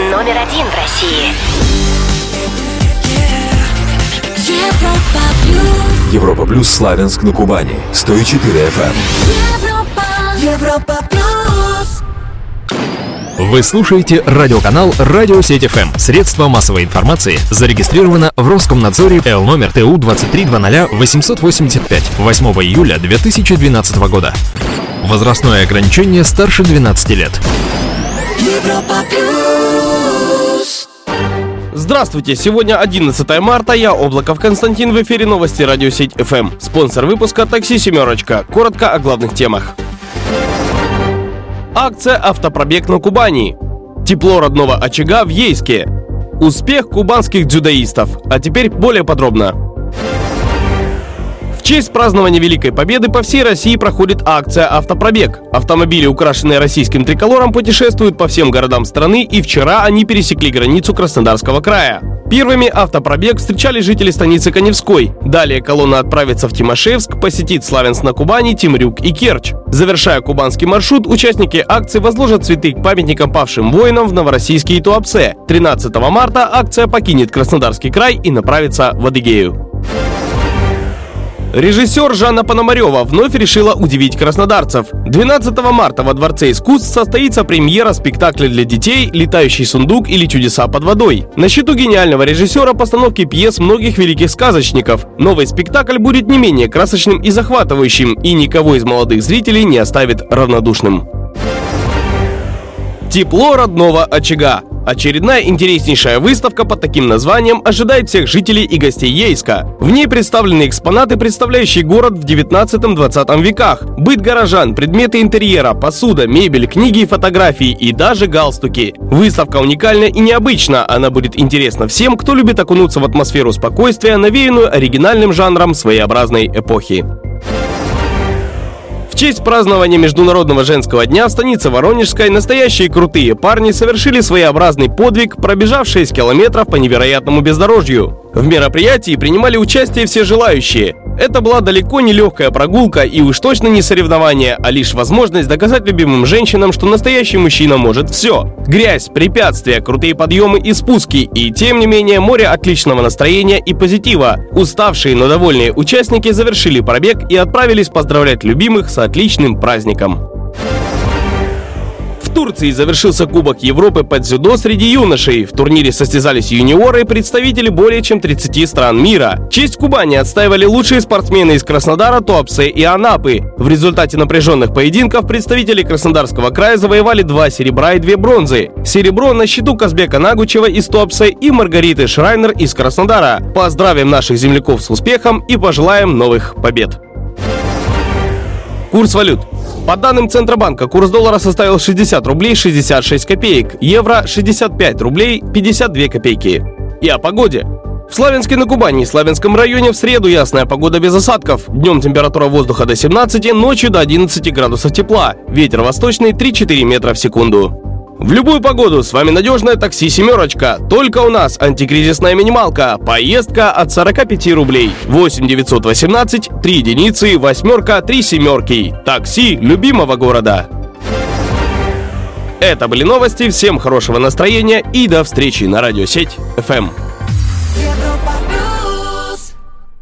номер 1 в России. Европа Плюс Славянск на Кубани. 104 FM. Европа Плюс. Вы слушаете радиоканал «Радиосеть ФМ». Средство массовой информации зарегистрировано в Роскомнадзоре Л номер ТУ 2300-885 8 июля 2012 года. Возрастное ограничение старше 12 лет. Европа Плюс. Здравствуйте, сегодня 11 марта, я Облаков Константин, в эфире новости «Радиосеть ФМ». Спонсор выпуска «Такси Семерочка». Коротко о главных темах. Акция «Автопробег на Кубани». Тепло родного очага в Ейске. Успех кубанских дзюдоистов. А теперь более подробно. В честь празднования Великой Победы по всей России проходит акция «Автопробег». Автомобили, украшенные российским триколором, путешествуют по всем городам страны, и вчера они пересекли границу Краснодарского края. Первыми автопробег встречали жители станицы Каневской. Далее колонна отправится в Тимошевск, посетит Славянск на Кубани, Темрюк и Керчь. Завершая кубанский маршрут, участники акции возложат цветы к памятникам павшим воинам в Новороссийске и Туапсе. 13 марта акция покинет Краснодарский край и направится в Адыгею. Режиссер Жанна Пономарева вновь решила удивить краснодарцев. 12 марта во Дворце искусств состоится премьера спектакля для детей «Летающий сундук» или «Чудеса под водой». На счету гениального режиссера постановки пьес многих великих сказочников. Новый спектакль будет не менее красочным и захватывающим, и никого из молодых зрителей не оставит равнодушным. Тепло родного очага. Очередная интереснейшая выставка под таким названием ожидает всех жителей и гостей Ейска. В ней представлены экспонаты, представляющие город в 19-20 веках, быт горожан, предметы интерьера, посуда, мебель, книги и фотографии, и даже галстуки. Выставка уникальна и необычна, она будет интересна всем, кто любит окунуться в атмосферу спокойствия, навеянную оригинальным жанром своеобразной эпохи. В честь празднования Международного женского дня в станице Воронежской настоящие крутые парни совершили своеобразный подвиг, пробежав 6 километров по невероятному бездорожью. В мероприятии принимали участие все желающие. Это была далеко не легкая прогулка и уж точно не соревнование, а лишь возможность доказать любимым женщинам, что настоящий мужчина может все. Грязь, препятствия, крутые подъемы и спуски, и тем не менее море отличного настроения и позитива. Уставшие, но довольные участники завершили пробег и отправились поздравлять любимых с отличным праздником. В Турции завершился Кубок Европы по дзюдо среди юношей. В турнире состязались юниоры и представители более чем 30 стран мира. Честь Кубани отстаивали лучшие спортсмены из Краснодара, Туапсе и Анапы. В результате напряженных поединков представители Краснодарского края завоевали 2 серебра и 2 бронзы. Серебро на счету Казбека Нагучева из Туапсе и Маргариты Шрайнер из Краснодара. Поздравим наших земляков с успехом и пожелаем новых побед. Курс валют. По данным Центробанка, курс доллара составил 60 рублей 66 копеек, евро 65 рублей 52 копейки. И о погоде. В Славянске на Кубани и Славянском районе в среду ясная погода без осадков. Днем температура воздуха до 17, ночью до 11 градусов тепла. Ветер восточный 3-4 метра в секунду. В любую погоду с вами надежное такси «Семерочка». Только у нас антикризисная минималка. Поездка от 45 рублей. 8 918 3 единицы, восьмерка, 3 семерки. Такси любимого города. Это были новости. Всем хорошего настроения и до встречи на радиосеть ФМ.